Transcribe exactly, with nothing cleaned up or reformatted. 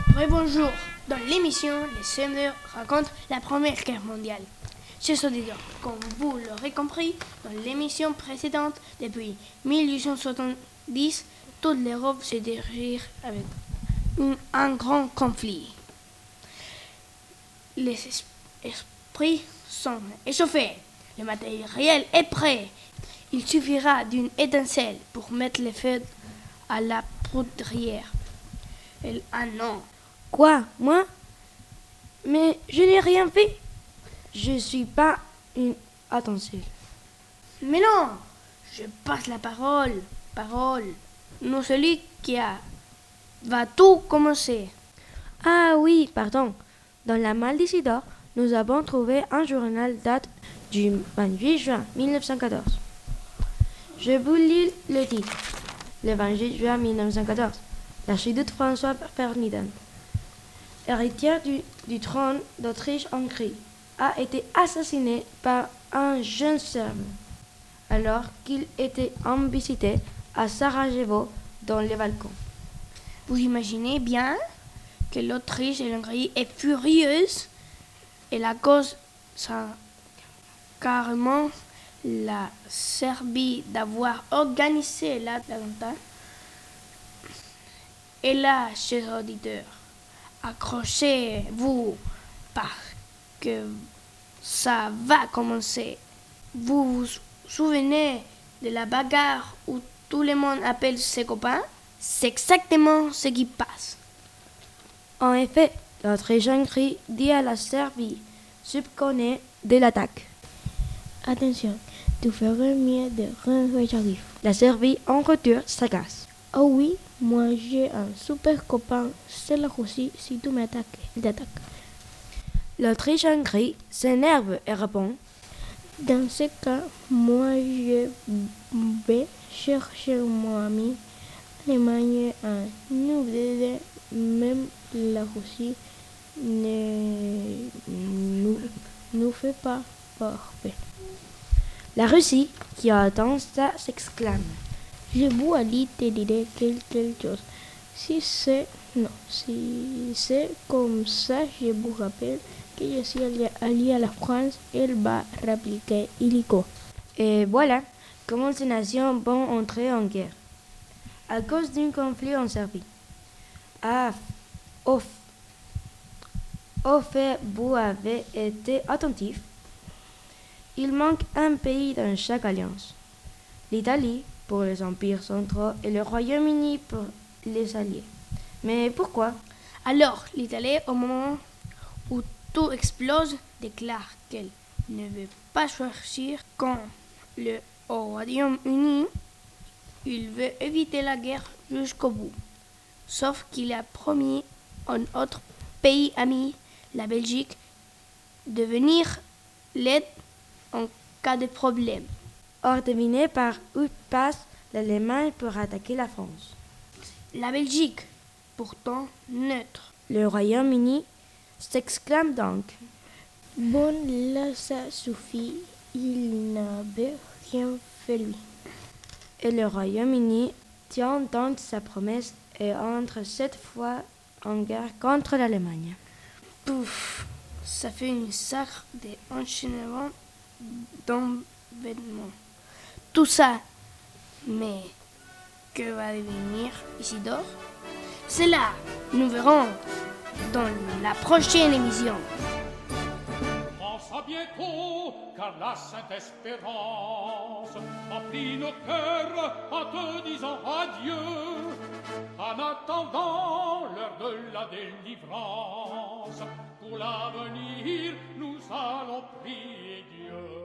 Oui, bonjour. Dans l'émission, les C M deux racontent la Première Guerre mondiale. Chers auditeurs, comme vous l'aurez compris, dans l'émission précédente, depuis mille huit cent soixante-dix, toute l'Europe se dirige avec un, un grand conflit. Les es- esprits sont échauffés, le matériel est prêt. Il suffira d'une étincelle pour mettre le feu à la poudrière. Elle, ah non, Quoi, moi? Mais je n'ai rien fait. Je suis pas une attention. mais non, je passe la parole, parole. Non, celui qui a, va tout commencer. Ah oui, pardon. Dans la Malle d'Isidore, nous avons trouvé un journal date du vingt-huit juin mille neuf cent quatorze. Je vous lis le titre. Le vingt-huit juin mille neuf cent quatorze, l'archiduc François Ferdinand, héritier du, du trône d'Autriche-Hongrie, a été assassiné par un jeune Serbe alors qu'il était en visite à Sarajevo dans les Balkans. Vous imaginez bien que l'Autriche et l'Hongrie est furieuse et la cause, c'est carrément la Serbie d'avoir organisé l'attentat. Et là, chers auditeurs, accrochez-vous parce que ça va commencer. Vous vous souvenez de la bagarre où tout le monde appelle ses copains? C'est exactement ce qui passe. En effet, l'Autriche-Hongrie dit à la Serbie subconnue de l'attaque. Attention, tu ferais mieux de rentrer, j'arrive. La Serbie en retour s'agace. Oh oui, moi j'ai un super copain, c'est la Russie, si tu m'attaques, il t'attaque. L'Autriche-Hongrie s'énerve et répond. Dans ce cas, moi je vais chercher mon ami Allemagne à nous aider, même la Russie ne nous, nous fait pas peur. La Russie, qui entend ça, s'exclame. Je vous Ali te dirai quelque chose. Si c'est non, si c'est comme ça, je vous rappelle que je suis allié à la France. Elle va répliquer illico. Et voilà comment ces nations vont entrer en guerre. À cause d'un conflit en Serbie. Ah, au, au fait, vous avez été attentif. Il manque un pays dans chaque alliance. L'Italie pour les empires centraux et le Royaume-Uni pour les alliés. Mais pourquoi? Alors, l'Italie, au moment où tout explose, déclare qu'elle ne veut pas choisir quand le Royaume-Uni, il veut éviter la guerre jusqu'au bout. Sauf qu'il a promis à un autre pays ami, la Belgique, de venir l'aide en cas de problème. Or, devinez par où passe l'Allemagne pour attaquer la France. La Belgique, pourtant neutre. Le Royaume-Uni s'exclame donc. Bon, là ça suffit, il n'avait rien fait lui. Et le Royaume-Uni tient donc sa promesse et entre cette fois en guerre contre l'Allemagne. Pouf, ça fait une sacre d'enchaînement d'envêtements. Tout ça, mais que va devenir Isidore? C'est là, nous verrons dans la prochaine émission. Pense à bientôt, car la Sainte Espérance emplit nos cœurs en te disant adieu. En attendant l'heure de la délivrance, pour l'avenir, nous allons prier Dieu.